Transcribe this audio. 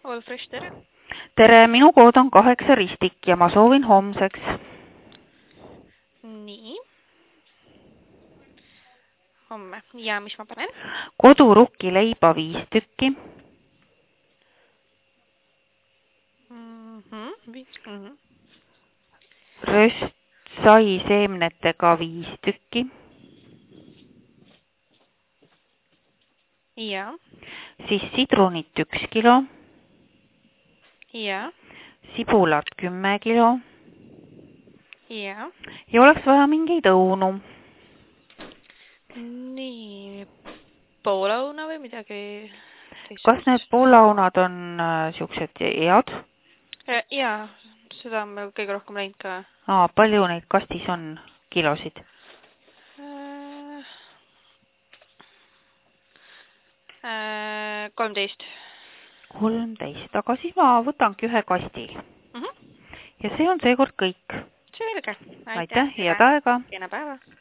All Fresh, tere! Tere, minu kood on 8 ristik ja ma soovin homseks. Nii. Homme. Ja mis ma panen? Kodurukki leiba 5 tükki. Röstsai seemnetega 5 tükki. Ja. Siis sidrunit 1 kilo. Ja. Sibulat 10 kilo. Ja. Ja oleks vaja mingeid õunu. Nii. Poolaõuna või midagi teisest? Kas need poolaunad on siuksed head? Jaa, seda on meil kõige rohkem läinud ka. Palju neid kastis on kilosid? 13. 13, aga siis ma võtangi ühe kasti. Ja see on seekord kõik. Selge. Aitäh, head aega! Kena päeva!